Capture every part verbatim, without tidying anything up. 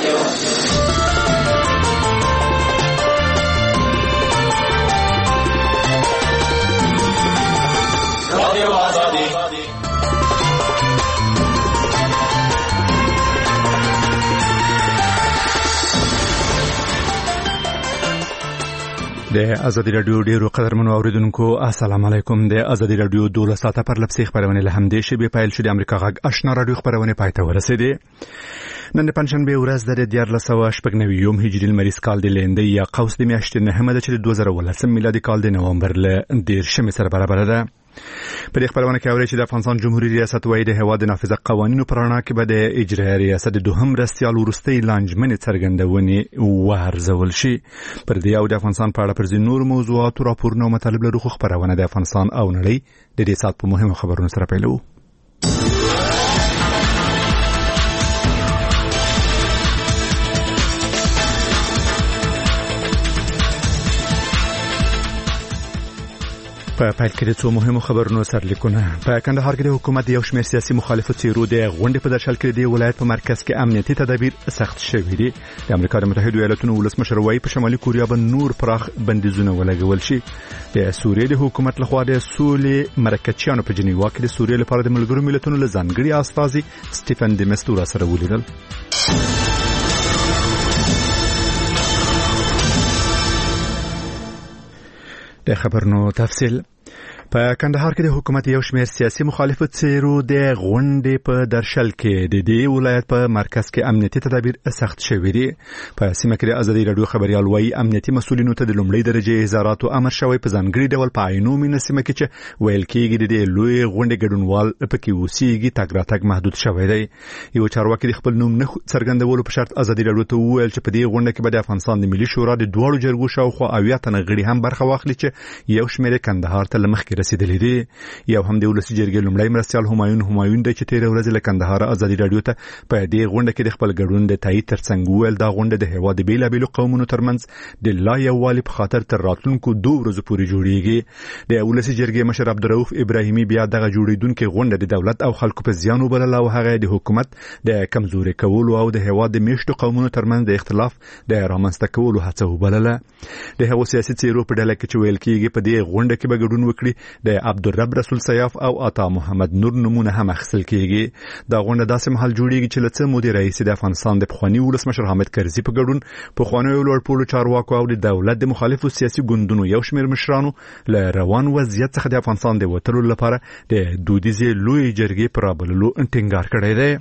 د ازادي رادیو ډیرو قدرمنو اوریدونکو السلام علیکم. د ازادي رادیو دوله ساعته پر لپسې خبرونه له همدې شبي پایل شو د امریکا غږ آشنا رادیو خبرونه پاتې ورسېدې. نن د پنځشنبه ورځ د دیارلس سوه شپږ نوي یوم هجري المریز کال د لندې یا قوس د میاشتې نهمه د دوه زره ولسم میلادي کال د نومبر له دیرشمې سره برابر ده. په دې خبرونه کې اوري چې د افغانستان جمهوریت ریاست وايي د هوا د نافذه قوانینو پر اړه کې به د اجرایي ریاست د دوهم رسیال ورستۍ لانجمنې څرګندونې وارزول شي. پر دې او د افغانستان په اړه پر ځینو نور موضوعاتو راپورونه او مطالب لرو. خبرونه د افغانستان او نړۍ د دې سات په مهمو خبرونو سره پیلو. په پایل کې د څو مهمو خبرونو سرلیکونه. په کندهار کې د حکومت یو شمېر سیاسي مخالفو څیرو د غونډې په درشل کې د ولایت په مرکز کې امنیتي تدابیر سخت شوي دي. د امریکا د متحده ایالاتونو ولسمشر وايي په شمالي کوریا به نور پراخ بندیزونه ولګول شي. د سوریې د حکومت لخوا د سولې مرکچیانو په جنیوا کې د سوریې لپاره د ملګرو ملتونو له ځانګړي استازي سټیفن د مستورا سره ولیدل. د خبرونو تفصیل. په کندهار کې د حکومت یو شمېر سیاسي مخالفو څیرو د غونډې په درشل کې د دې ولایت په مرکز کې امنیتي تدابیر سخت شوي دي. په سیمه کې د ازادي رادیو خبريال وايي امنیتي مسؤلینو ته د لومړۍ درجه اظهارات او امر شوی په ځانګړي ډول په عینو مینه سیمه کې چې ویل کېږي د دې لوی غونډې ګډونوال پکې اوسېږي تګ راتګ محدود شوی دی. یو چارواکي د خپل نوم نه څرګندولو په شرط ازادي رادیو ته وویل چې په دې غونډه کې به د افغانستان د ملي شورا د دوه جرګو شاوخوا اویا تنه غړي هم برخه واخلي چې یو شمېر کندهار ته لمخکې رسیدلی دي. یو هم د ولسی جرګې لومړی مرستيال همایون همایون د چې تیر ورځ له کندهار ازادي رادیو ته په دې غونډه کې د خپل ګډون د تایید ترڅنګ ویل دا غونډه د هوا د بیلابیلو قومونو ترمنځ د لا یووالي په خاطر تر راتلونکو دوه ورځې پورې جوړیږي. د ولسی جرګې مشر عبدالرؤف ابراهیمي بیا دغه جوړیدونکو غونډه د دولت او خلکو په زیان وبلله او هغه د حکومت د کمزوري کولو او د هوا د میشتو قومونو ترمنځ د اختلاف د رامنځته کولو هڅه وبلله. د هغو سیاسي څیرو په ډله کې چې ویل کېږي په دې غونډه کې به ګډون وکړي د عبدالرب رسول سیاف او عطا محمد نور نمونه هم اخیستل کېږي. دا غونډه داسې مهال جوړیږي چې لڅ مودي رئیس د افغانستان د پخوانی ولسمشر حامد کرزي په ګډون پخوانی لوړپوړو چارواکو او د دولت د مخالفو سیاسي ګوندونو یو شمېر مشرانو له روان وضعیت څخه د افغانستان د وټلو لپاره د دودیزې لوی جرګې پرابللو ټینګار کړی دی.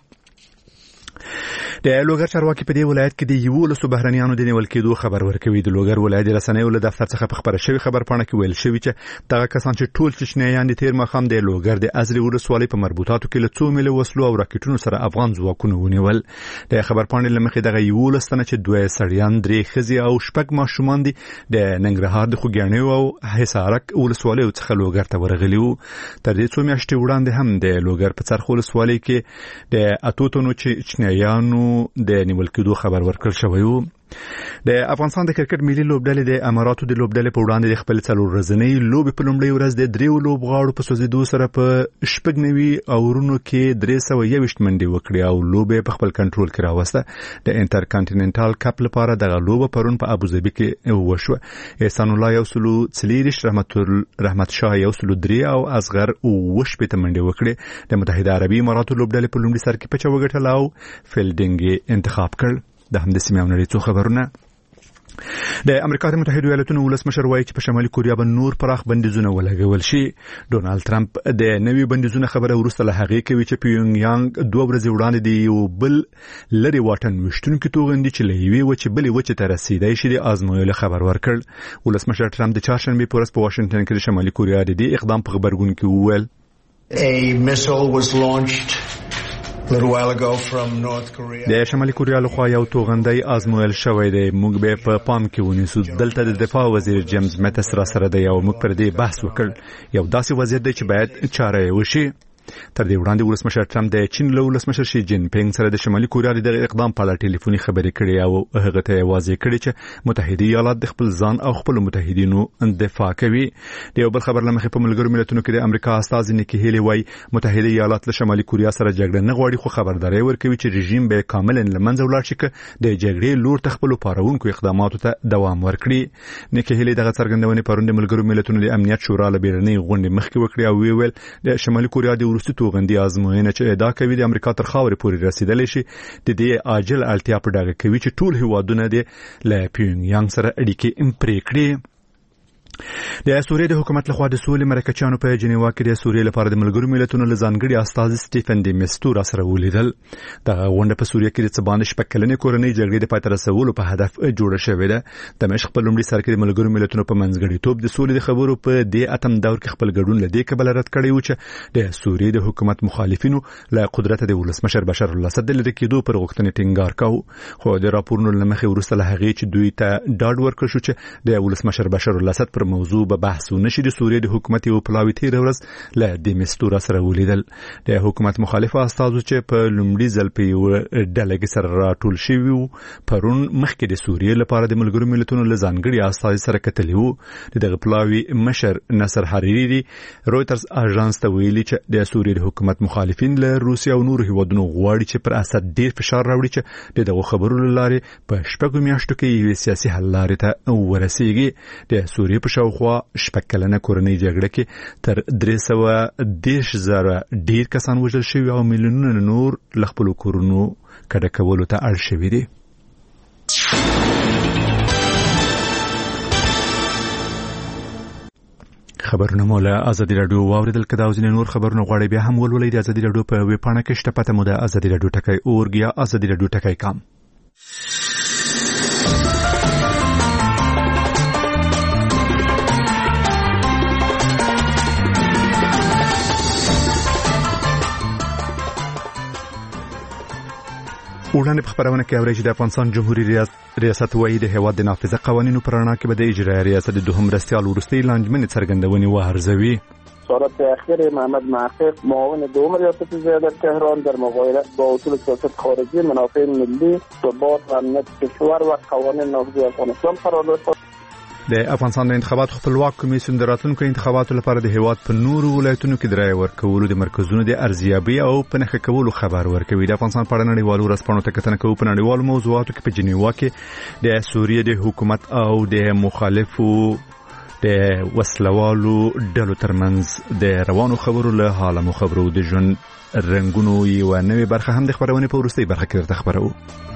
د لوګر چارواکي په دې ولایت کې د یو لسو بهرنیانو د نیول کېدو خبر ورکوي. د لوګر ولایت رسنیو له دفتر څخه په خبره شوی خبر پاڼه کې ویل شوی چې دغه کسان چې ټول چشنیان د تیر مخام د لوګر د ازري ولسوالۍ په مربوطاتو کې له څو ملي وسلو او راکټونو سره افغان ځواکونه ونیول. د خبر پاڼې لمخې دغه یو لسنه چې دوه سړیان درې خزي او شپږ ماشومان دي د ننګرهار د خوګیاڼیو او حصارک ولسوالۍ څخه لوګر ته ورغلي وو. تر دې څو میاشتې وړاندې هم د لوګر په څرخ ولسوالۍ کې د اتوتونو چشنیانو د نیول کېدو خبر ورکړل شوی وو. د افغانستان د کرکټ ملي لوبډلې د اماراتو د لوبډلې په وړاندې د خپل څلور ورځنۍ لوبې په لومړۍ ورځ د دریو لوبغاړو په سوځېدو سره په شپږ نوي اورونو کې درې سوه یوویشت منډې وکړې او لوبې په خپل کنټرول کې راوسته. د انټر کانټیننټال کپ لپاره دغه لوبه پرون په ابوظبي کې وشوه. احسان الله یو سلو څلېرویشت، رحمت رحمت شاه یو سلو درې او اصغر اووه شپېته منډې وکړې. د متحده عربي اماراتو لوبډلې په لومړي سر کې پچه وګټله او فیلډینګ انتخاب کړ. د هم د سیمې او نړۍ څو خبرونه. د امریکا د متحده ایالاتونو ولسمشر وايي چې په شمالي کوریا به نور پراخ بندیزونه ولګول شي. ډونالد ټرمپ د نوي بندیزونو خبره ورسته له هغې کوي چې پیونګ یانګ دوه ورځې وړاندې د یو بل لري واټن وشتونکو توغندي چې له یوې وچې بلې وچې ته رسیدای شي د آزمویلو خبر ورکړ. ولسمشر ټرمپ د چهارشنبې په ورځ په واشنګټن کې د شمالي کوریا د دې اقدام په خبرګون کې وویل A missile was launched د شمالي کوریا لخوا یو توغندی آزمویل شوی دی. موږ به په پام کې ونیسو. دلته د دفاع وزیر جیمز میټس را سره دی او موږ پر دې بحث وکړ. یو داسې وضعیت دی چې باید چاره وشي. تر دې وړاندې ولسمشر ټرمپ د چین له ولسمشر شي جین پینګ سره د شمالي کوریا د اقدام په اړه ټلیفوني خبرې کړې او هغه ته واضح کړی چې متحده ایالات د خپل ځان او خپل متحدینو دفاع کوي. د یو بل خبر لمخې په ملګرو ملتونو کې د امریکا استازي نیکی هیلی وایي متحده ایالات له شمالي کوریا سره جګړه نه غواړي، خو خبرداري ورکوي چې رژیم به کاملاً لمنځه ولاړ شي که د جګړې لور ته خپل پارونکو اقداماتو ته دوام ورکړي. نیکی هیلی دغه څرګندونې پرون د ملګرو ملتونو د امنیت شورا له بیرنۍ غونډې مخکې وکړې او ویل د شمالي کوریا د وروستي توغندي ازموینه چې ادعا کوي د امریکا تر خاورې پورې رسیدلی شي د دې عاجل اړتیا په ډاګه کوي چې ټول هیوادونه د له پیونګ یانګ سره اړیکې پرې کړي. د سوریې د حکومت لخوا د سولې مرکچیانو په جنیوا کې د سوریې لپاره د ملګرو ملتونو له ځانګړي استازي سټیفن ډي میستورا سره ولیدل. دغه غونډه په سوریې کې د څبانه شپږ کلنې کورنۍ جګړې د پای ته رسولو په هدف جوړه شوې ده. دمشق په لومړي سر کې د ملګرو ملتونو په منځګړیتوب د سولې د خبرو په دې اتم دور کې خپل ګډون لدې کبل رد کړی و چې د سوریې د حکومت مخالفینو له قدرت د ولسمشر بشار الاسد لري کېدو پر غوښتنې ټینګار کاوه، خو د راپورونو لمخې وروسته له هغې چې دوی ته ډاډ ورکړ شو چې د ولسمشر بشار الاسد پر موضوع به بحث نشي د سوریې د حکومت یو پلاوی تیر ورځ له د مستورا سره ولیدل. د حکومت مخالف استازو چې په لومړي ځل په یو ډله کې سره راټول شوي وو پرون مخکې د سوریې لپاره د ملګرو ملتونو له ځانګړي استازي سره کتلي وو. دغه پلاوی مشر نصر حریری رويټرز اژانس ته ویلي چې د سوریې د حکومت مخالفین له روسیا او نورو هیوادونو غواړي چې پر اسد ډیر فشار راوړي چې دغه خبرو لاره په شپږو میاشتو کې یو سیاسي حل لارې ته ورسیږي. د سوریې په شاوخوا شپږ کلنه کورنۍ جګړه کې تر درې سوه دېرش زره ډیر کسان وژل شوي او میلیونونه نور له خپلو کورونو کډه کولو ته اړ شوي دي. خبرونه مو له ازادي راډیو واوریدل. که دا ځینې نور خبرونه غواړئ بیا هم ولولئ د ازادي راډیو په ویب پاڼه کې شته. پته مو د ازادي راډیو ټکی اورګ یا ازادي راډیو ټکی کام. وړاندې په خبرونه کې اوري چې د افغانستان جمهوریت ریاست وایي د هیواد د نافذه قوانینو پر رڼا کې به د اجرایي ریاست د دوهم مرستیال وروستۍ لانجمنې څرګندونې وارزوي. سارت اخیر محمد محقق معاون دوم ریاست جمهوری تهران در مقایسه با اصول سیاست خارجی منافع ملی ثبات و امنیت کشور و قوانین نافذه افغانستان قرار داد. د افغانستان د انتخاباتو خپلواک کمیسیون د راتلونکو انتخاباتو لپاره د هیواد په نورو ولایتونو کې د رایې ورکولو د مرکزونو د ارزیابي او په نښه کولو خبر ورکوي. د افغانستان په اړه نړیوالو ورځپاڼو ته کتنه کوو. په نړیوالو موضوعاتو کې په جنیوا کې د سوریې د حکومت او د مخالفو د وسلوالو ډلو ترمنځ د روانو خبرو له حاله مو خبرو د ژوند رنګونو یو نوې برخه هم د خبرونې په وروستۍ برخه کې درته خبرو.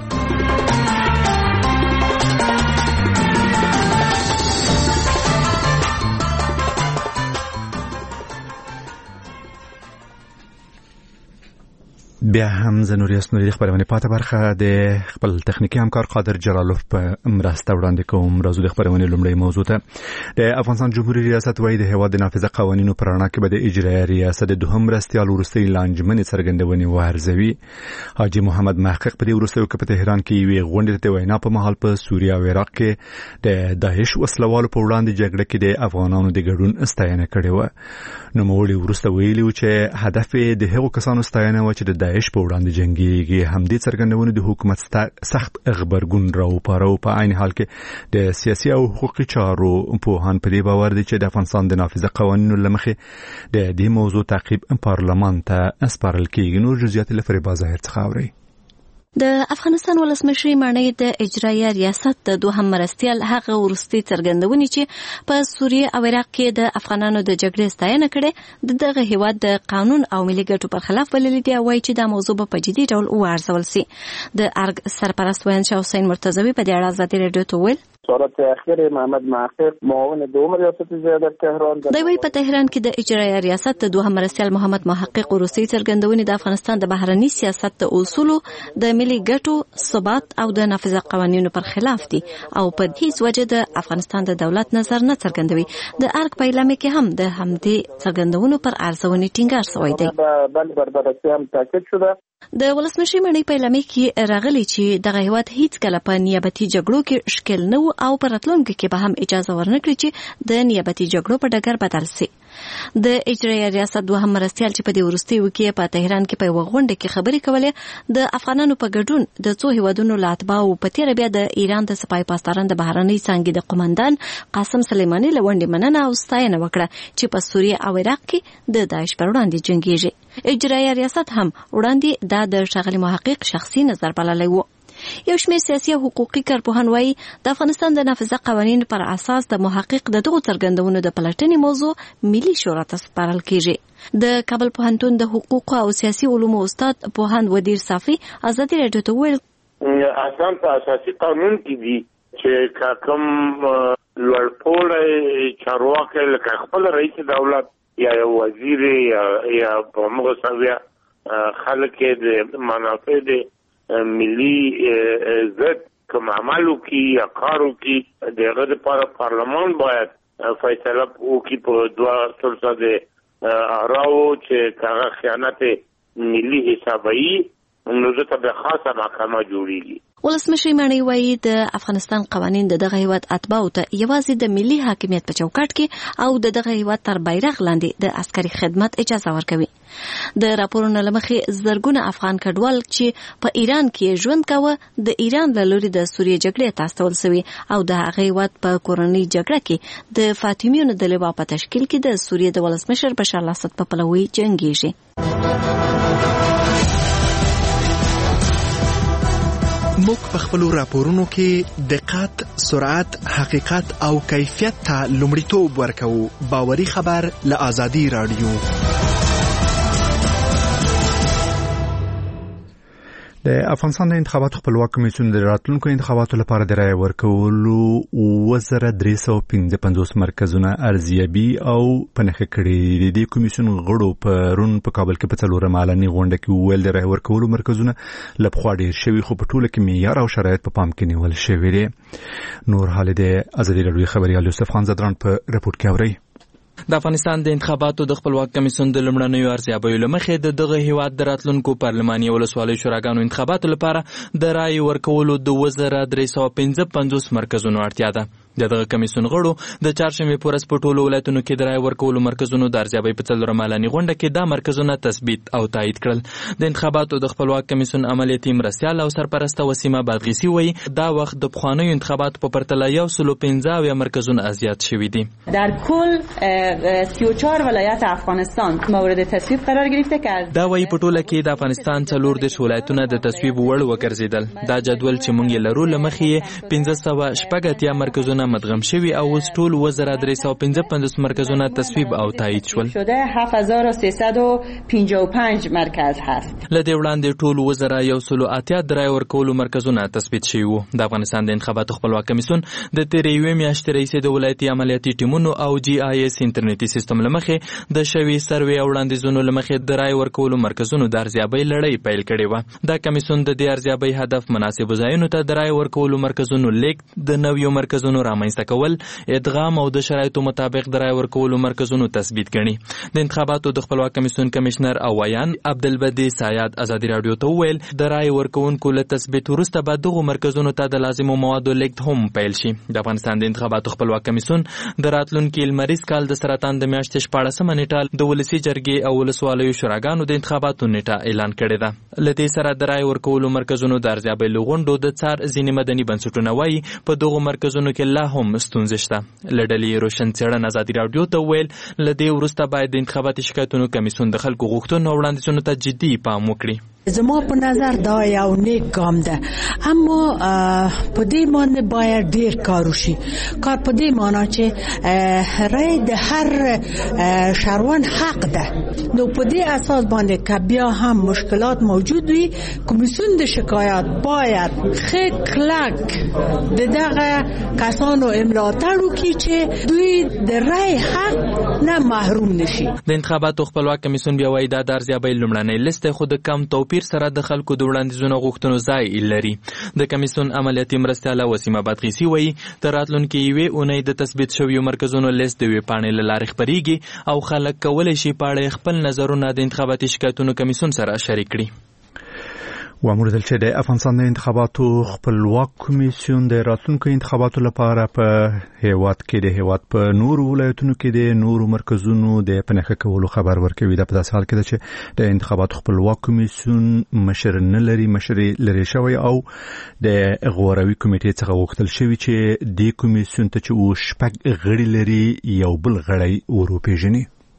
بیا هم زنوري اسنوري خبرونه پاته برخه د خپل تخنیکی همکار قادر جلالوف په مرسته وړاندې کوم. راځو د خبرونه لومړی موضوع ته. د افغانستان جمهوریت ریاست وایي د هیواد د نافذه قوانینو پر رڼا کې به د اجرایي ریاست د دوهم مرستیال وروستۍ لانجمنې څرګندونې وارزوي. حاجی محمد محقق په دې وروستیو کې په تهران کې یوې غونډې ته وینا په مهال په سوریه او عراق کې د داعش وسلوالو په وړاندې جګړه کې د افغانانو د ګډون ستاینه کړې و. نو موږ وروسته ویلو چې هدف د هغو کسانو ستاینه و چې د داعش په وړاندې جنگيږي. همدې څرګندونه د حکومت سخت خبرګون راوپاره او په عین حال کې د سیاسي او حقوقي چارو پوهان په دې باور دي چې د افغانستان د نافذه قوانینو لمخې د دې موضوع تعقیب پارلمان ته اسپارل کېږي. نور جزئیات لپاره با ظاهر څخه اوري. د افغانستان ولسمشر معنی د اجرایي ریاست د دوهم مرستیال هغه ورستي څرګندونې چې په سوریه او عراق کې د افغانانو د جګړې ستاینه کړې د دغه هیواد د قانون او ملي ګټو پر خلاف بللې دی، وایي چې دا موضوع په جدي ډول وارزول سي. د ارګ سرپرست وینشا حسین مرتضوی په دې اړه ازادي راډیو ته ویل سارت اخیر محمد محقق معاون دوم ریاست جمهوری تهران د وی په تهران کې د اجرایي ریاست د دوهم مرستیال محمد محقق وروستي څرګندونې د افغانستان د بهرني سیاست د اصولو د ملي ګټو ثبات او د نافذه قوانینو پر خلاف دي او په هیڅ وجه د افغانستان د دولت نظر نه څرګندوي. د ارګ پیلامه کې هم د همدې څرګندونو پر ارزونې ټینګار شوی دی. بل بربرسي هم تاکید شوه. د ولسمشر معنی پیلامه کې راغلی چې دغه هیواد هیڅ کله په نیابتي جګړو کې شکل نه او پر راتلونکي کې به هم اجازه ورنکړي چې د نیابتي جګړو په ډګر بدل شي. د اجرایه ریاست دوهم مرستیال چې په دې وروستیو کې په تهران کې په یوه غونډه کې خبرې کولې د افغانانو په ګډون د څو هیوادونو له اتباعو په تېره بیا د ایران د سپاه پاسداران د بهرنۍ څانګې د قومندان قاسم سلیماني له ونډې مننه او ستاینه وکړه چې په سوریه او عراق کې د داعش پر وړاندې جنګیږي. اجرایه ریاست هم وړاندې دا د ښاغلي محقق شخصي نظر بللی و. یو شمېر سیاسي او حقوقي کارپوهان وایي د افغانستان د نافذه قوانینو پر اساس د محقق د دغو څرګندونو د پلټنې موضوع ملي شورا ته سپارل کیږي. د کابل پوهنتون د حقوقو او سیاسي علومو استاد پوهاند ودیر صافي ازادي راډیو ته وویل اساس په اساسي قانون کې دي چې کوم لوړپوړی چارواکي لکه خپل رئیس دولت یا یو وزیر یا یا په مغسویه خلک د منافع د ملي ضد کوم عملو کې یا کارو کې دغه لپاره پارلمان باید فیصله وکړي په دوه څلور د اراو چې هغه خیانت ملي حسابي نو ځکه به خاصه محکمه جوړیږي. ولسمشر مانی وایي د افغانستان قوانین د دغه هیواد اتباعو ته یوازې د ملي حاکمیت په چوکاټ کې او د دغه هیواد تر بیرغ لاندې د عسکري خدمت اجازه ورکوي. د راپورونو له مخې زرګونه افغان کډوال چې په ایران کې ژوند کاوه د ایران له لوري د سوریې جګړې ته استول شوي او د هغه هیواد په کورنۍ جګړه کې د فاطمیونو د لوا په تشکیل کې د سوریې د ولسمشر بشار الاسد په پلوي جنګیږي. موږ په خپلو راپورونو کې دقت، سرعت، حقیقت او کیفیت ته لومړیتوب ورکوو. باوري خبر له آزادي راډیو. د افغانستان د انتخاباتو خپلواک کمیسیون د راتلونکو انتخاباتو لپاره د رایې ورکولو اووه زره درې سوه پنځه پنځوس مرکزونه ارزیابي او په نښه کړي دي. د کمیسیون غړو پرون په کابل کې په څلورمه اعلاني غونډه کې وویل د رایې ورکولو مرکزونه له پخوا ډېر شوي خو په ټوله کې معیار او شرایط په پام کې نیول شوي دي. نور حال د ازادي راډیو خبريال یوسف خان زدران په رپورټ کې اوري. د افغانستان د انتخاباتو د خپلواک کمیسیون د لومړنیو ارزیابیو له مخې د دغه هیواد د راتلونکو پارلماني ولسوالیو شوراګانو انتخاباتو لپاره د رایې ورکولو د اووه زره درې سوه پنځه پنځوس مرکزونو اړتیا ده. د دغه کمیسیون غړو د چهارشنبې په ورځ په ټولو ولایتونو کې د رایې ورکولو مرکزونو د ارزیابۍ په څلورمه اعلاني غونډه کې دا مرکزونه تثبیت او تایید کړل. د انتخاباتو د خپلواک کمیسیون عملیاتي مرستیال او سرپرسته وسیمه بادغیسي وایي دا وخت د پخوانیو انتخاباتو په پرتله یو سلو پنځه اویا مرکزونه ازیات شوي دي. در کل سی و چهار ولایت افغانستان مورد تصویب قرار گرفته که از دا وایي په ټوله کې د افغانستان څلور دېرش ولایتونه د تصویب وړ وګرځېدل. دا جدول چې موږ یې لرو له مخې یې پنځه سوه شپږ اتیا مرکزونه مدغم شوي او اوس ټول اووه زره درې سوه پنځه پنځوس مرکزونه تصویب او تایید شول. شده هفت هزار و سیصد و پنجاه و پنج مرکز هست. له دې وړاندې ټول اووه زره یو سلو اتیا د رایې ورکولو مرکزونه تثبیت شوي وو. د افغانستان د انتخاباتو خپلواک کمیسیون د تېرې یوې میاشتې راهیسې د ولایتي عملیاتي ټیمونو او جی آی ایس انټرنیټي سیستم له مخې د شوي سروې او وړاندیزونو له مخې د رایې ورکولو مرکزونو د ارزیابۍ لړۍ پیل کړې وه. دا کمیسیون د دې ارزیابۍ هدف مناسبو ځایونو ته د رایې ورکولو مرکزونو لیږد، د نویو مرکزونو رامنځته کول، ادغام او د شرایطو مطابق د رایې ورکولو مرکزونو تثبیت ګڼي. د انتخاباتو د خپلواک کمیسیون کمشنر او ویان عبدالبدی سایاد ازادي راډیو ته وویل د رایې ورکوونکو له تثبیت وروسته به دغو مرکزونو ته د لازمو موادو لیږد هم پیل شي. د افغانستان د انتخاباتو خپلواک کمیسیون د راتلونکي لمریز کال د سرطان د میاشتې شپاړسمه نیټه د ولسي جرګې او ولسوالیو شوراګانو د انتخاباتو نیټه اعلان کړې ده. له دې سره د رایې ورکولو مرکزونو د ارزیابۍ له غونډو د څار ځینې مدني بنسټونه وایي په دغو مرکزونو کې لا هم ستونزې شته. له ډلې روشن څېړن ازادي راډیو ته وویل له دې وروسته باید د انتخاباتي شکایتونو کمیسیون د خلکو غوښتنو او وړاندیزونو ته جدي پام وکړي. زما په نظر دا یو نیک ګام ده، اما په دې باندې باید ډیر کار وشي. کار په دې معنا چې رای د هر شهروند حق ده. نو په دې اساس باندې که بیا هم مشکلات موجود وي، کمیسیون د شکایت باید ښه کلک د دغه کسانو ملاتړ وکړي چې دوی د رای حق نه محروم نشي. د انتخاباتو خپلواک کمیسیون بیا وایي دا د ارزیابۍ لومړنۍ لیست خو د کم توپیر سره د خلکو د وړاندیزونو غوښتنو ځای لري. د کمیسیون عملیاتي مرستیاله وسیمه بادغیسي وایي د راتلونکي یوې اونۍ د تثبیت شویو مرکزونو لیست د یوې پاڼې له لارې خپریږي او خلک کولی شي په اړه خپل نظرونه د انتخاباتي شکایتونو کمیسیون سره شریک کړي. واموردل چې د افغانستان د انتخاباتو خپلواک کمیسیون د راتلونکو انتخاباتو لپاره په هیواد کې د هیواد په نورو ولایتونو کې د نورو مرکزونو د پنهخه کولو خبر ورکوي. د په داسې حال کې ده چې د انتخاباتو خپلواک کمیسیون مشر نه لري مشر لري شوی او د غوروي کمیټې څخه غوښتل شوی چې د کمیسیون ته چې او شپږ غړي لري یو بل غړی وروپیژني.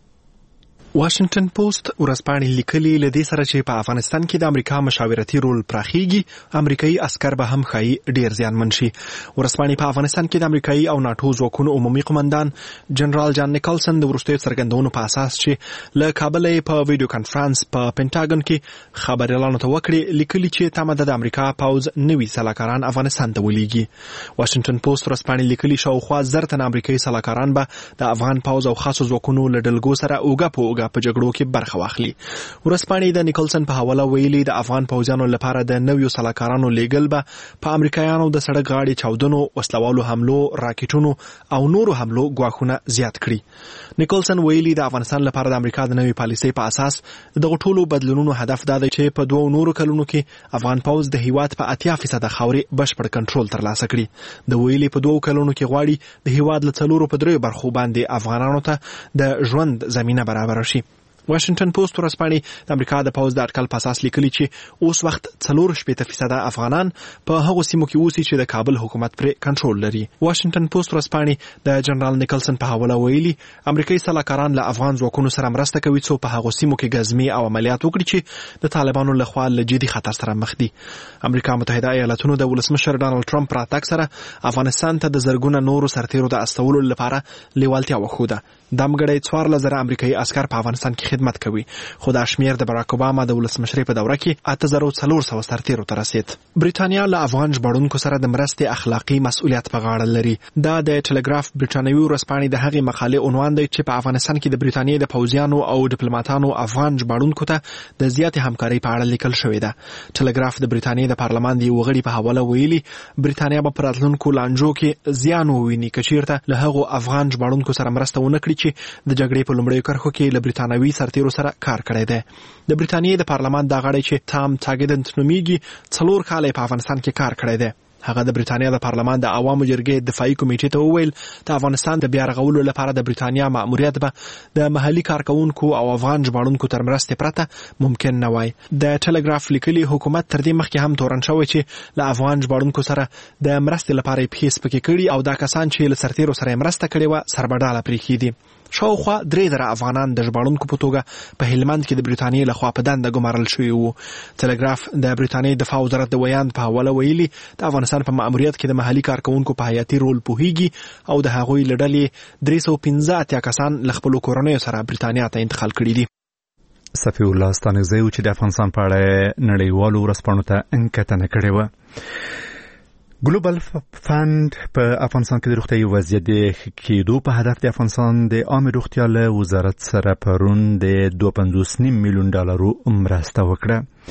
واشنگټن پوسټ ورځپاڼې لیکلي لدې سره چې په افغانستان کې د امریکا مشاورتي رول پراخیږي امریکایي عسكر به هم خای ډیر زیانمن شي. ورځپاڼې په افغانستان کې د امریکایي او ناتو ځواکونو عمومي قومندان جنرال جان نیکلسن د وروستیو څرګندونو په اساس چې له کابل په ویډیو کانفرنس په پینټاګن کې خبريالانو ته وکړي لیکلي چې تمه د امریکا پوز نوي سلاکاران افغانستان ته ولېږي. واشنگټن پوسټ ورځپاڼې لیکلي شاوخوا زر تن امریکایي سلاکاران به د افغان پوز او خاصو ځواکونو له ډلګو سره اوګه په اوګه په جګړو کې برخه واخلي. ورځپاڼې د نیکلسن په حواله ویلي د افغان پوځیانو لپاره د نویو سلاکارانو لیګل به په امریکایانو د سړک غاړې چاودنو وسلوالو حملو راکټونو او نورو حملو غواخونه زیات کړي. نیکلسن ویلي د افغانستان لپاره د امریکا د نوي پالیسۍ په اساس د ټولو بدلونونو هدف دا دی چې په دوه نورو کلونو کې افغان پوځ د هیواد په اتیا فیصد خاورې بشپړ کنټرول ترلاسه کړي. د ویلي په دوه کلونو کې غواړي د هیواد له څلورو په دریو برخو باندې افغانانو ته د ژوند زمينه برابر شي. واشنگټن پوسټ ورځپاڼې د امریکا د پوځ د اټکل په اساس لیکلي چې اوس وخت څلور شپېته فیصد افغانان په هغو سیمو کې اوسي چې د کابل حکومت پر کنټرول لري. واشنگټن پوسټ ورځپاڼې د جنرال نیکلسن په حواله ویلي امریکایي سلاکاران له افغان ځواکونو سره مرسته کوي څو په هغو سیمو کې غزمي او عملیات وکړي چې د طالبانو لخوا له جدي خطر سره مخ دي. امریکا متحده ایالاتونو د ولسمشر ډانلډ ټرمپ راتګ سره افغانستان ته د زرګونو نورو سرتیرو د استولو لپاره لیوالتیا وښوده. دمګړی څوارلس زره امریکایي عسكر په افغانستان کې خدمت کوي خو دا شمیر د باراک اوباما د ولسمشرۍ په دوره کې اته زره څلور سوه سرتیرو ته رسید. بریټانیا له افغان ژغورونکو سره د مرستې اخلاقی مسؤلیت په غاړه لري. دا د ټلګراف برټانوي ورځپاڼې د هغې مقالې عنوان دی چې په افغانستان کې د بریټانیا د پوځیانو او ډیپلوماټانو افغان ژغورونکو ته د زیاتې همکارۍ په اړه لیکل شوی ده. ټلګراف د بریټانیا د پارلمان د یو غړي په حواله ویلي بریټانیا به په راتلونکو لانجو کې زیان وویني که چیرته له هغو افغان ژغورونکو سره مرسته ونه کړي چې د جګړې په لومړیو کرښو کې له بریټانوي سرتیرو سره کار کړی دی. د بریټانیې د پارلمان دا غړی چې تام تاګیدنت نومیږي څلور کاله په افغانستان کې کار کړی دی. هغه د بریټانیا د پارلمان د عوامو جرګې دفاعي کمیټې ته وویل د افغانستان د بیا رغولو لپاره د بریټانیا مأموریت به د محلي کارکونکو او افغان ژغورونکو تر مرستې پرته ممکن نه وای. د ټلګراف لیکلي حکومت تر دې مخکې هم تورن شوی چې له افغان ژغورونکو سره د مرستې لپاره پیس پکې کړي او دا کسان چې له سرتیرو سره مرسته کړې و سربډاله پرې دي. شاوخوا درې زره افغانان د ژغورونکو په توګه په هلمند کې د بریټانیې لخوا په دنده ګمارل شوي وو. ټلګراف د بریټانیې دفاع وزارت د ویاند په حواله ویلي د افغانستان په مأموریت کې د محلي کارکونکو په حیاتي رول پوهیږي او د هغوی له ډلې درې سوه پنځه اتیا کسان له خپلو کورنیو سره بریټانیا ته انتقال کړي دي. صفي الله ستانکزی و چې د افغانستان په اړه نړیوالو ورځپاڼو ته انکتنه کړې وه. ګلوبل فند په افغانستان کې د روغتیايي وضعیت د ښه کېدو په هدف د افغانستان د عامه روغتیا له وزارت سره پرون د دوه پنځوس نیم میلیون ډالرو مرسته وکړه.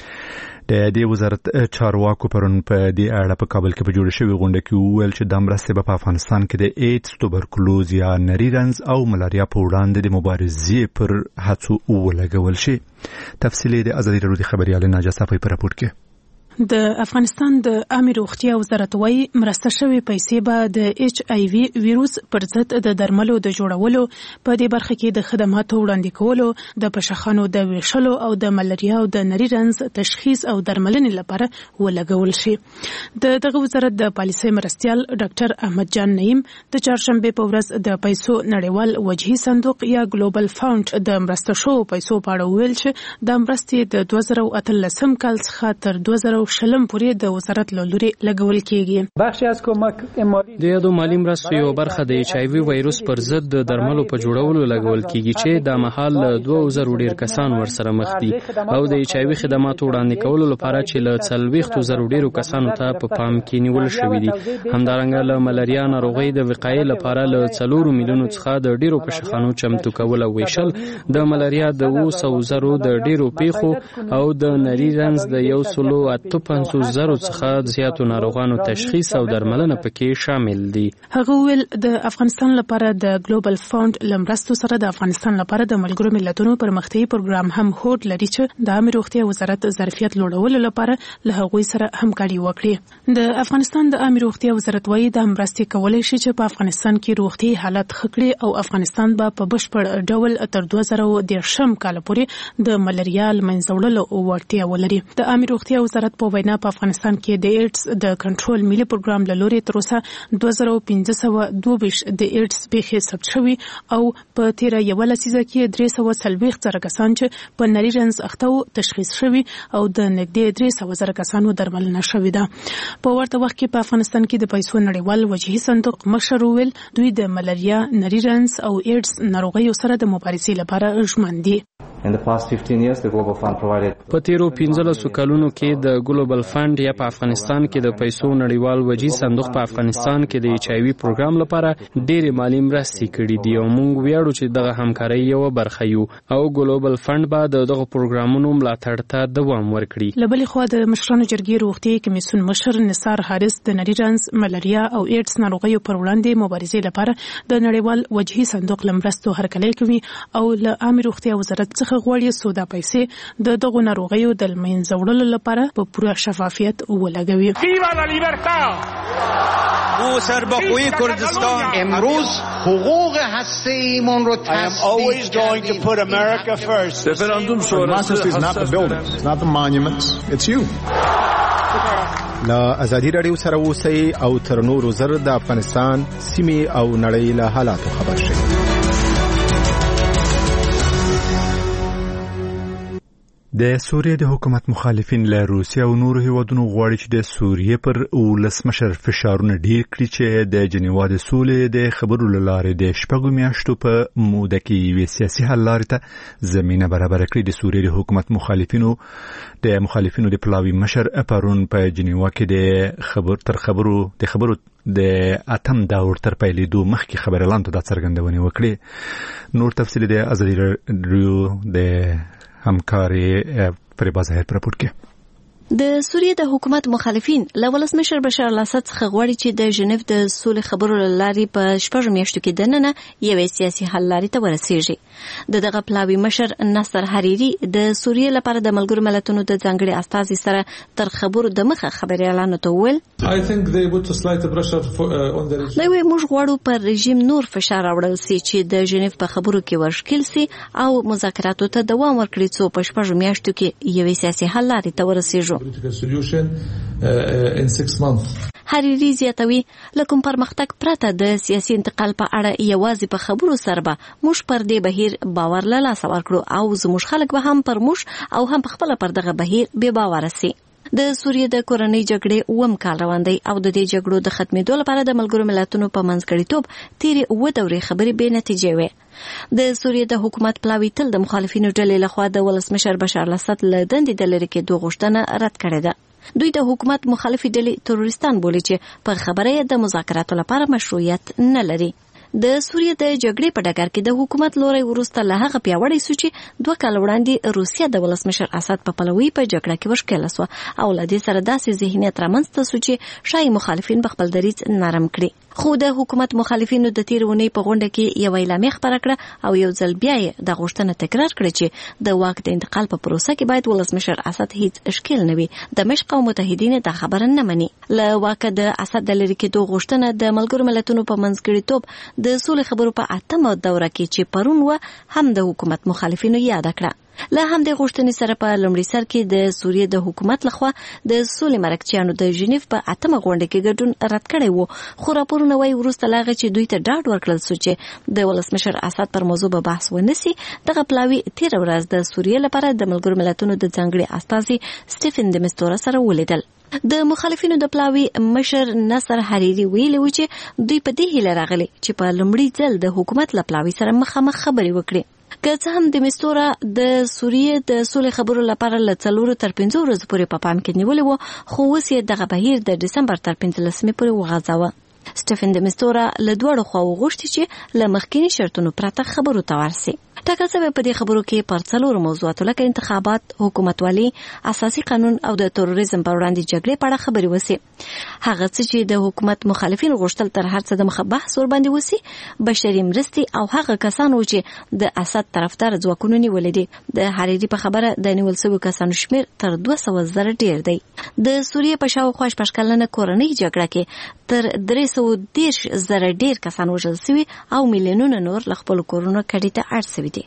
د دې وزارت چارواکو پرون په دې اړه په کابل کې په جوړه شوې غونډه کې وویل چې دا مرستې به په افغانستان کې د ایډز، توبرکلوز یا نري رنځ او ملاریا په وړاندې د مبارزې پر هڅو ولګول شي. تفصیل د ازادي راډیو د خبريال ناجا صافي په راپور کې. د افغانستان د عامه روغتیا وزارت وايي مرسته شوی پیسې به د ایچ آی وی ویروس پر ضد د درملو د جوړولو په دې برخه کې د خدماتو وړاندې کولو، د پشخانو د ویشلو او د ملاریا او د نري رنځ تشخیص او درملنې لپاره ولګول شي. د دغه وزارت د پالیسۍ مرستیال ډاکټر احمد جان نعیم د چهارشنبه په ورځ د پیسو نړیوال وجهي صندوق یا ګلوبل فاند د مرسته شو پیسو په اړه ویل چې د مرستې د دوه زره اتلسم کال څخه تر دوه زره شلم پورې د وزارت له لوري لګول کېږي. بخشي از کمک مالی د یادو مالی مرستو یو برخه د ایچ آی وی وایروس پر ضد د درملو په جوړولو لګول کېږي چې د مهال دوه زره ډیر کسان ورسره مخ دي او د ایچ آی وی خدماتو وړاندې کولو لپاره چې له څلوېښتو زره ډیرو کسانو ته په پام کې نیول شوی دي. همدارنګه له ملاریا ناروغۍ د وقایې لپاره له څلورو میلیونو څخه د ډیرو پشخانو چمتو کول او ویشل، د ملاریا د اوه سوه زرو د ډیرو پیښو او د نري رنځ د یو سلو اته پنځوس زره څخه زیاتو ناروغانو تشخیص او درملنه پکې شامل دي. هغه ویل د افغانستان لپاره د ګلوبل فاند لمرستو سره د افغانستان لپاره د ملګرو ملتونو پرمختیايي پروګرام هم هوډ لري چې د عامه روغتیا وزارت ظرفیت لوړولو لپاره له هغوی سره همکاري وکړي. د افغانستان د عامه روغتیا وزارت وايي د مرستې کولای شي چې په افغانستان کې روغتي حالت خکړي او افغانستان به په بشپړ ډول تر دوه زره دېرشم کال پورې د ملاریا لمنځه وړلو وړتیا ولري. د عامه روغتیا وزارت په وینا په افغانستان کې د ایډز د کنټرول ملي پروګرام له لوري تر اوسه دوه زره پنځه سوه دوه ویشت د ایډز پیښې ثبت شوي او په تیره یوه لسیزه کې درې سوه څلوېښت زره کسان چې په نري رنځ اخته وو تشخیص شوي او د نږدې درې سوه زره کسانو درملنه شوې ده. په ورته وخت کې په افغانستان کې د پیسو نړیوال وجهي صندوق مشر ویل دوی د ملاریا، نري رنځ او ایډز ناروغیو سره د مبارزې لپاره ژمن دي. په تیرو پنځلسو کلونو کې د ګلوبل فاند یا په افغانستان کې د پیسو نړیوال وجهي صندوق په افغانستان کې د ایچ آی وي پروګرام لپاره ډېرې مالي مرستې کړې دي او موږ ویاړو چې دغه همکارۍ یوه برخه یو او ګلوبل فاند به د دغه پروګرامونو ملاتړ ته دوام ورکړي. له بلې خوا د مشرانو جرګې روغتیايي کمیسیون مشر نثار حارث د نري رنځ، ملاریا او ایډز ناروغیو پر وړاندې مبارزې لپاره د نړیوال وجهي صندوق له مرستو هرکلی کوي او له عامه روغتیا وزارت څخه غواړي سودا پیسې د دغو ناروغیو د لمنځه وړلو لپاره په پوره شفافیت ولګوي. ما سرباخوی کردستان امروز حقوق هسته‌ایمون رو always going to put America first. Referendum sonrası is not the buildings, it's not the monuments, it's you. لا ازادي رادیو سره اوسئ او تر نورو زر د افغانستان سیمې او نړۍ له حالاتو خبر شئ. د سوریې د حکومت مخالفین له روسیې او نورو هیوادونو غواړي چې د سوریې پر ولسمشر فشارونه ډیر کړي چې د جنیوا د سولې د خبرو له لارې د شپږو میاشتو په موده کې یوې سیاسي حل لارې ته زمینه برابره کړي. د سوریې د حکومت مخالفینو د مخالفینو د پلاوي مشر پرون په جنیوا کې د خبر تر خبرو د خبرو د اتم دور تر پیلېدو مخکې خبريالانو ته د څرګندونې وکړي. نور تفصیل د ازادي رادیو د همکاري پر بازار پر راپور کې. د سوریې د حکومت مخالفین له ولسمشر بشار الاسد څخه غواړي چې د ژنیف د سولې خبرو لارې په شپږ میاشتو کې دننه یوې سیاسي حل لارې ته ورسیږي. د دغه پلاوي مشر نصر حریری د سوریې لپاره د ملګرو ملتونو د ځانګړي استازي سره تر خبرو د مخه خبريالانو ته وویل دا وی موږ غواړو پر رژیم نور فشار راوړل سي چې د ژنیف په خبرو کې ورشکل سي او مذاکراتو ته دوام ورکړي څو په شپږ میاشتو کې یوې سیاسي حل لارې ته ورسیږي. حریری زیاتوي لکه پرمختګ پرته د سیاسي انتقال په اړه یوازې په خبرو سره به موږ پر دې بهیر باور له لاسه ورکړو او زموږ خلک به هم پر موږ او هم په خپل پر دغه بهیر بې باوره سي. د سوریې د کورنۍ جګړې اووم کال روان دی او د دې جګړو د ختمېدو لپاره د ملګرو ملتونو په منځګړیتوب تیرې اووه دورې خبرې بې نتیجې وې. د سوریې د حکومت پلاوي تل د مخالفینو ډلې لخوا د ولسمشر بشار الاسد له دندې د لرې کېدو غوښتنه رد کړې ده. دوی د حکومت مخالفي ډلې تروریستان بولي چې په خبره د مذاکراتو لپاره مشروعیت نه لري. د سوریې د جګړې په ډګر کې د حکومت لوري وروسته له هغه پیاوړی سو چې دوه کال وړاندې روسیا د ولسمشر اسد په پلوي په جګړه کې وشکل سو او له دې سره داسې ذهنیت رامنځته سو چې شای مخالفین په خپل دریځ نرم کړي. خو د حکومت مخالفینو د تیر ونې په غونډه کې یو اعلامیه خبره کړه او یو ځل بیا یې د غوښتنه تکرار کړه چې د واک د انتقال په پروسه کې باید ولسمشر اسد هیڅ اشکال نه وي. دمشق او متحدین د خبره نه مني. له واک د اسد د لرې کېدو غوښتنه د ملګرو ملتونو په منځګړیتوب د سولې خبرو په اتمه دوره کې چې پرون و هم د حکومت مخالفینو یاد کړه. له همدې غوښتنې سره په لومړي سر کې د سوریې د حکومت لخوا د سولې مرکچیانو د ژنیف په اتمه غونډه کې ګډون رد کړی وو. خو راپورونه وايي وروسته لا غږ چې دوی ته ډاډ ورکړل شو چې د ولسمشر اسد پر موضوع به بحث ونسي. دغه پلاوي تیر ورځ د سوریې لپاره د ملګرو ملتونو د ځانګړي استازي سټیفن د مستوره سره ولیدل. د مخالفینو د پلاوي مشر نصر حریری ویلي و چې دوی په دې هیله راغلي چې په لومړي ځل د حکومت له پلاوي سره مخامخ خبرې وکړي. که څه هم د مستوره د سوریې د سولې خبرو لپاره له څلورو تر پنځو ورځو پورې په پام کې نیولې وه، خو اوس یې دغه بهیر د ډسمبر تر پنځلسمې پورې وغځاوه. سټیفن د مستوره له دواړو خواوو غوښتي چې له مخکینی شرطونو پرته خبرو ته ورسي. ټاکل شوی په دې خبرو کې پر څلورو موضوعاتو لکه انتخابات، حکومتولي، اساسي قانون او د تروریزم پر وړاندې جګړې په اړه خبرې وسي. هغه څه چې د حکومت مخالفین غوښتل تر هر څه د مخه بحث ور باندې وسي، بشري مرستې او هغه کسانو چې د اسد طرفدار ځواکونو نیولې دي. د حریری په خبره د نیول شویو کسانو شمیر تر دوه سوه زره ډیر دی. د سوریې په شاوخوا شپږ کلنه کورنۍ جګړه کې تر درې سوه دېرش زره ډیر کسان وژل شوي او میلیونونه نور له خپلو کورونو کډې ته اړ شوي دي.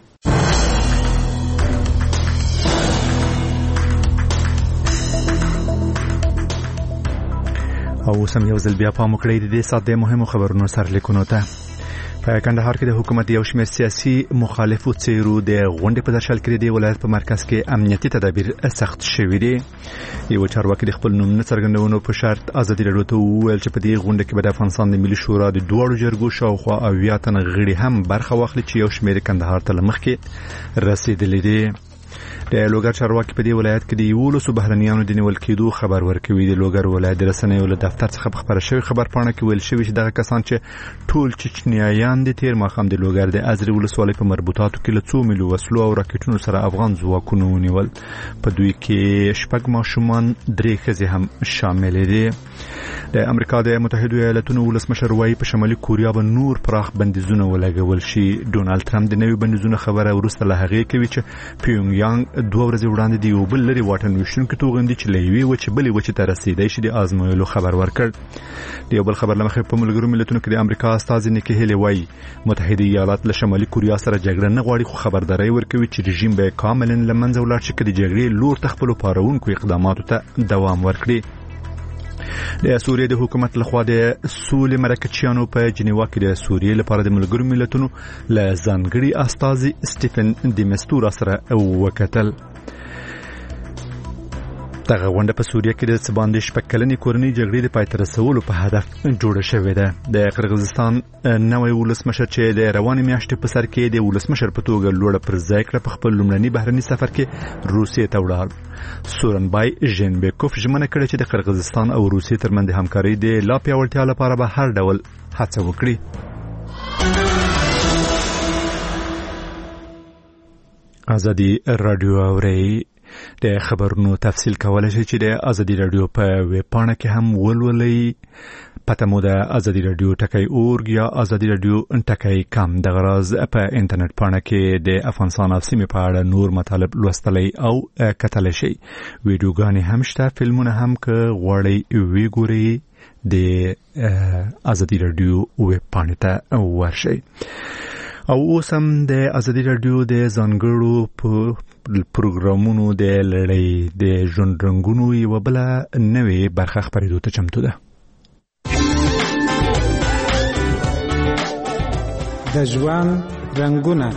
او سم یو ځل بیا پام وکړئ د دې ساعت د مهمو خبرونو سرلیکونو ته. په کندهار کې د حکومت یو شمېر سیاسي مخالفو څیرو د غونډې په درشل کې د ولایت په مرکز کې امنیتي تدابیر سخت شوي دي. یو چارواکي د خپل نوم نه څرګندولو په شرط ازادي راډیو ته وویل چې په دې غونډه کې به د افغانستان د ملي شورا د دواړو جرګو شاوخوا اویا تنه غړي هم برخه واخلي چې یو شمېر کندهار ته مخکې رسیدلي دي. د لوګر چارواکي په دې ولایت کې د یولسو بهرنیانو د نیول کېدو خبر ورکوي. د لوګر ولایت د رسنیو له دفتر څخه په خبره شوی خبر پاڼه کې ویل شوی چې دغه کسان چې ټول چچنیایان د تیر ماښام د لوګر د ازرې ولسوالۍ په مربوطاتو کې له څو میلو وسلو او راکټونو سره افغان ځواکونو ونیول. په دوی کې شپږ ماشومان، درې ښځې هم شامل دي. د امریکا د متحده ایالاتونو ولسمشر وایي په شمالي کوریا به نور پراخ بندیزونه ولګول شي. ډونالد ټرمپ د نوي بندیزونو خبره وروسته له هغې کوي چې پیونګ یانګ دوه ورځې وړاندې د یو بل لري واټن ویشتونکي توغندي چې له یوې وچې بلې وچې ته رسیدی شي د ازمویلو خبر ورکړ. د یو بل خبر له مخې په ملګرو ملتونو کې د امریکا استازي نیکي هیلي وایي متحده ایالات له شمالي کوریا سره جګړه نه غواړي، خو خبرداری ورکوي چې رژیم به کاملا له منځه ولاړ شي که د جګړې لور ته خپلو پارونکو اقداماتو ته دوام ورکړي. د سوریې د حکومت لخوا د سولې مرکچیانو په جنیوا کې د سوریې لپاره د ملګرو ملتونو له ځانګړي استازي سټیفن دیمستورا سره وکتل. دغه غونډه په سوریه کې د څه باندې شپږ کلنې کورنۍ جګړې د پای ته رسولو په هدف جوړه شوې ده. د قرغیزستان نوی ولسمشر چې د روانې میاشتې په سر کې د ولسمشر په توګه لوړه پر ځای کړه په خپل لومړني بهرني سفر کې روسیې ته ولاړ. سورنبای ژینبیکوف ژمنه کړې چې د قرغیزستان او روسیې ترمنځ د همکارۍ د لا پیاوړتیا لپاره به هر ډول هڅه وکړي. ازادي راډیو اوري د خبرونو تفصیل کولای شي چې د ازادي راډیو په ویب پاڼه کې هم ولولئ. پته مو د ازادي راډیو ټکی اورګ یا ازادي راډیو ټکی کام. د غراز په انټرنیټ پاڼه کې د افغانستان او سیمې په اړه نور مطالب لوستلی او کتلی شي. ویډیوګانې هم شته، فلمونه هم که غواړئ وګورئ د ازادي راډیو ویب پاڼې ته ورشئ. او اوس هم د ازادي راډیو د ځانګړو په پروګرامونو د لړۍ د ژوند رنګونو یوه بله نوې برخه خپرېدو ته چمتو ده. د ژوند رنګونه.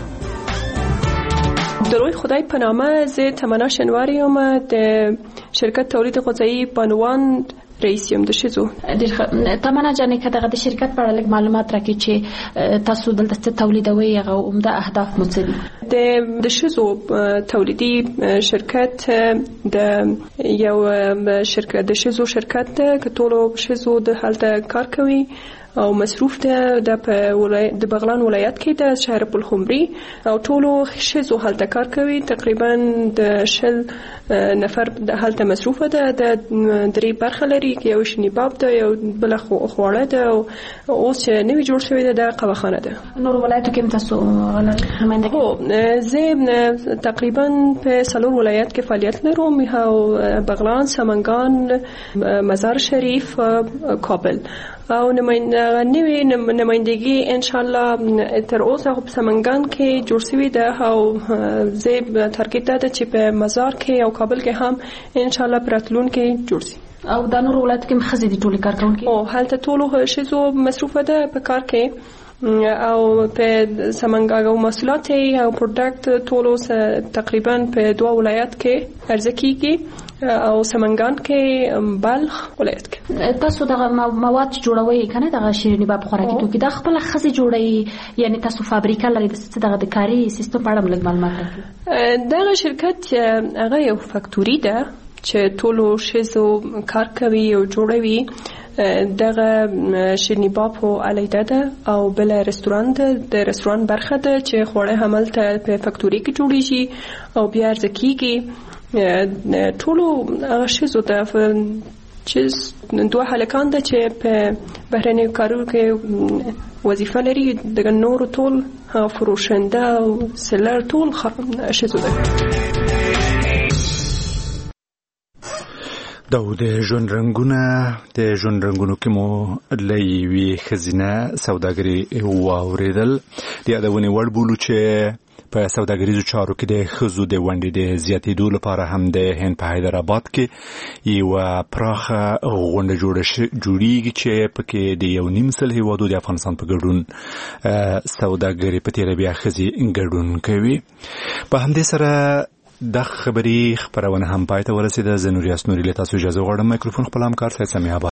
دروی خدای په نامه، زه تمنا شنواری یم، د شرکت تولید غذایی بانوان رئیس یم د شزو. تمنا جانې که دغه د شرکت په اړه لږ معلومات راکړي چې تاسو دلته څه تولیدوئ، هغه عمده اهداف مو څه دي؟ د د شزو تولیدي شرکت د یو شرکت د شزو شرکت ده که ټولو شزو د هلته کار کوي او مصروف ده د په د بغلان ولایت کې د شهر پلخمري او ټولو شزو هلته کار کوي. تقریبا د شل نفر د هلته مصروف ده. د درې برخه لري، یو شنیباب ده، یو بل خواړه ده او اوس نوی جوړ شوی ده د قواخانه ده. نور ولایتو کې تاسو نمائندګي؟ زه تقریبا په څلور ولایت کې فعالیت لرم، او بغلان، سمنګان، مزار شریف، کابل. او نوی نمائندګي ان شاء الله تر اوسه په سمنګان کې جوړ شوی ده، او زه تارګت ده چې په مزار کې او کابل کې هم ان شاء الله پراتلون کې جوړ شي. او د نور ولایت کې مخزي دي ټول کار کوونکي؟ او هلته ټول شزو مصروفه ده په کار کې، او په سمنګان او محصولات او پروډکټ ټولو تقریبا په دوه ولایت کې عرضه کیږي، او سمنګان کې بلخ ولایت کې. تاسو دغه مواد جوړوي کنه، دغه شیرینی باب خوراکي توکي د خپل خزي جوړي، یعنی تاسو فابریکه لرئ د دغه د کاري سیستم په اړه لږ معلومات راکړئ. دغه شرکت هغه یو فاکتوري ده چې ټولو شیزو کار کوي او جوړوي. دغه شیرینی باب هو علیده ده او بل رستوران ده د رستوران برخه ده چې خوړه هملته په فکټوري کې جوړیږي او بیا ارزکیږي ټولو هغه شیزو ده چې دوه هلکان ده چې په بهرنیو کارونو کې وظیفه لري دغه نور ټول فروشنده او سلر ټول شیزو ده. دا د ژوند رنګونه د ژوند رنګونو کې مو لوی خزینه سوداګري واوریدل د یادونې وړ بولو چې په سوداګریزو چارو کې د ښځو د ونډې د زیاتېدو لپاره هم د هند په حیدرآباد کې یوه پراخه غونډه جوړیږي چې پکې د یو نیم سل هیوادو د افغانستان په ګډون سوداګري په تېره بیا ښځې ګډون کوي. په همدې سره د خبري خبرونه هم پای ته ورسېده. زه نوریاس نوري له تاسو اجازه غواړم. مایکروفون خپل همکار سید سمیع